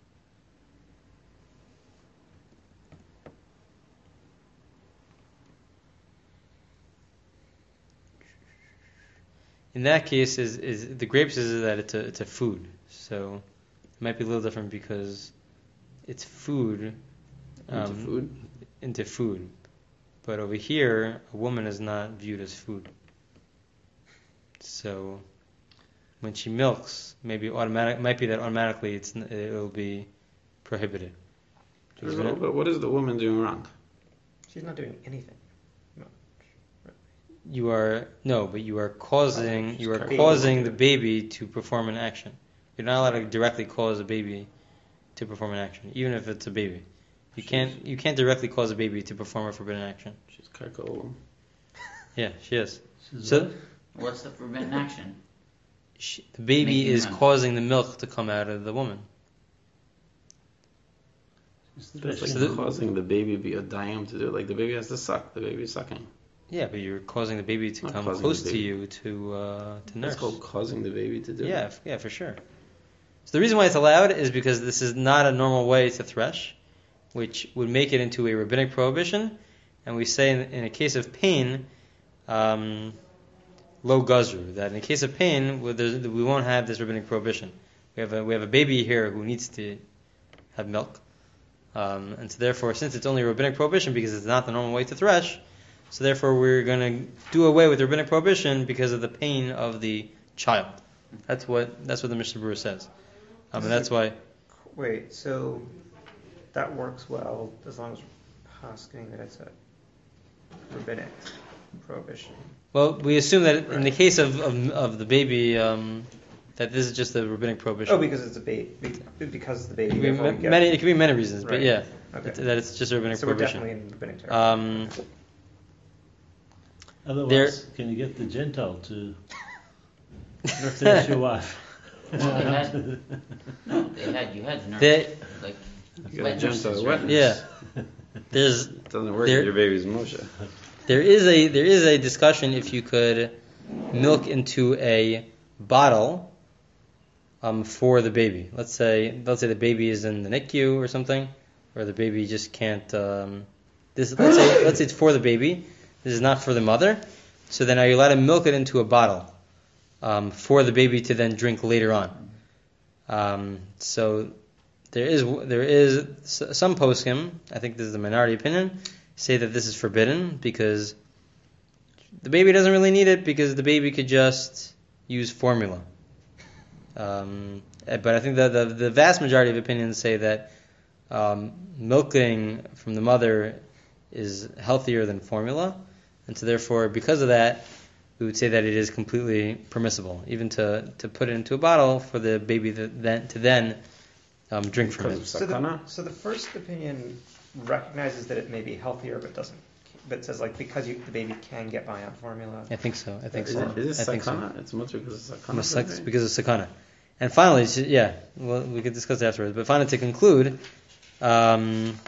in that case, is is the grapes is that it's a it's a food, so it might be a little different because it's food Into um, food. into food, but over here a woman is not viewed as food. So when she milks, maybe automatic might be that automatically it's n- it'll be prohibited. But but what is the woman doing wrong? She's not doing anything. You are no, but you are causing She's you are carrying causing the the baby to perform an action. You're not allowed to directly cause a baby to perform an action, even if it's a baby. You can't you can't directly cause a baby to perform a forbidden action. She's kakao. Yeah, she is. She's So what? What's the forbidden action? she, the baby Making is milk. causing the milk to come out of the woman. She's It's like threshing. So the- causing the baby be a dime to do it. Like the baby has to suck. The baby's sucking. Yeah, but you're causing the baby to Not come causing close the to baby. you to uh, to nurse. It's called causing the baby to do Yeah, it. f- yeah, for sure. So the reason why it's allowed is because this is not a normal way to thresh, which would make it into a rabbinic prohibition. And we say in, in a case of pain, um, lo gazru, that in a case of pain, well, there's- we won't have this rabbinic prohibition. We have a we have a baby here who needs to have milk, um, and so therefore, since it's only a rabbinic prohibition because it's not the normal way to thresh, so therefore we're going to do away with the rabbinic prohibition because of the pain of the child. That's what that's what the Mishnah Berurah says, um, and that's why. Wait, so that works well as long as we're posting that it's a rabbinic prohibition. Well, we assume that in the Right. case of of, of the baby, um, that this is just a rabbinic prohibition. Oh, because it's a baby. Because the it baby. could be therefore we ma- get- many. It could be many reasons, but Right. yeah, Okay. it- that it's just a rabbinic So we're prohibition. definitely in rabbinic territory. Um, Otherwise, there- can you get the Gentile to thresh your wife? Well, they had, no, they had, you had nurse, There- like, You got a wet nurses, Gentile right? wetness. yeah, there's It doesn't work There- if your baby's Moshe. there is a there is a discussion if you could milk into a bottle um, for the baby. Let's say let's say the baby is in the N I C U or something, or the baby just can't. Um, this let's say let's say it's for the baby. This is not for the mother. So then are you allowed to milk it into a bottle um, for the baby to then drink later on? Um, so there is there is s- some poskim, I think this is the minority opinion, say that this is forbidden because the baby doesn't really need it because the baby could just use formula. Um, eh, but I think that the, the vast majority of opinions say that um, milking from the mother is healthier than formula, and so therefore, because of that, we would say that it is completely permissible, even to, to put it into a bottle for the baby that then, to then um, drink from Because it. of So the, sakana. so the first opinion recognizes that it may be healthier, but doesn't. But says like because you, the baby can get by on formula. I think so. I think Is so. it, is it I think so. sakana? It's mutter because of sakana. It's for like- the it's baby? because of sakana. And finally, s- yeah, well, we could discuss it afterwards. But finally, to conclude, um,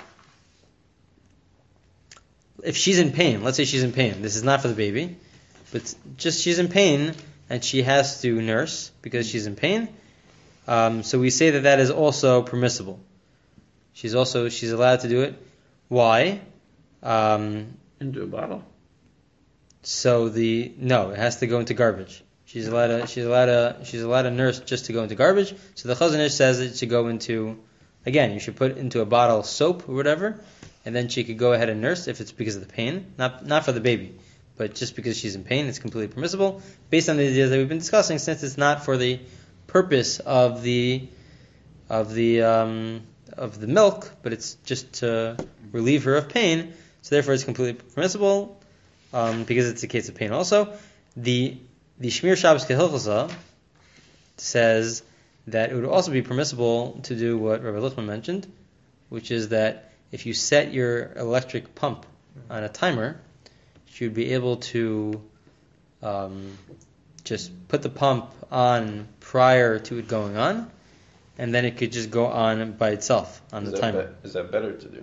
if she's in pain, let's say she's in pain. This is not for the baby, but just she's in pain and she has to nurse because she's in pain. Um, so we say that that is also permissible. She's also she's allowed to do it. Why? Um, Into a bottle. so the no, it has to go into garbage. She's allowed to she's allowed to she's allowed to nurse just to go into garbage. So the Chazon Ish says it should go into, again, you should put into a bottle of soap or whatever, and then she could go ahead and nurse if it's because of the pain, not not for the baby, but just because she's in pain, it's completely permissible based on the ideas that we've been discussing. Since it's not for the purpose of the of the um, of the milk, but it's just to relieve her of pain. So therefore, it's completely permissible um, because it's a case of pain. Also, the the Shmir Shabbos Kehilchasa says that it would also be permissible to do what Rabbi Lichtman mentioned, which is that if you set your electric pump on a timer, you'd be able to um, just put the pump on prior to it going on, and then it could just go on by itself on Is the that timer. be- is that better to do?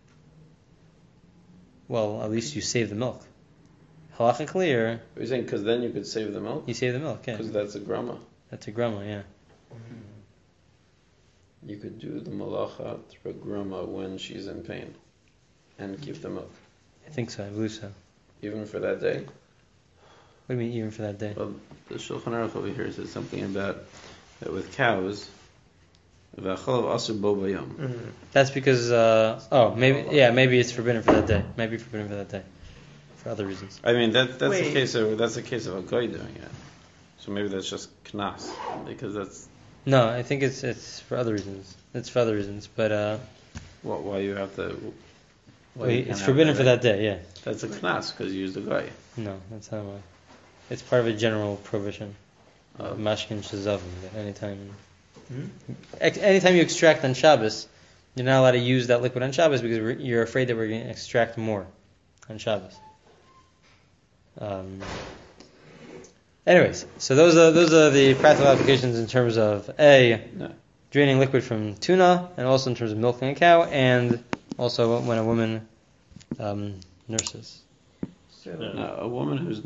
Well, at least you save the milk. Halachically, or You're saying because then you could save the milk? you save the milk, yeah. Because that's a grama. That's a grandma, yeah. You could do the malacha through a grandma when she's in pain and keep the milk. I think so, I believe so. Even for that day? What do you mean, even for that day? Well, the Shulchan Aruch over here says something about that with cows. V'achalav asur bo bayom. Mm. That's because, uh, oh, maybe, yeah, maybe it's forbidden for that day. Maybe forbidden for that day. For other reasons. I mean, that that's Wait. the case of that's the case of a guy doing it. So maybe that's just knas because that's No, I think it's it's for other reasons. It's for other reasons, but uh, what why you have to. why wait, you it's can't have forbidden that, for that day, yeah. That's a knas because you used the guy. No, that's not why. It's part of a general prohibition of Um, mashkin shezavim, that anytime, Hmm? ex- anytime you extract on Shabbos, you're not allowed to use that liquid on Shabbos because we're, you're afraid that we're going to extract more on Shabbos. Um, anyways, so those are those are the practical applications in terms of a No. draining liquid from tuna, and also in terms of milking a cow, and also when a woman um, nurses. So, No, a woman who's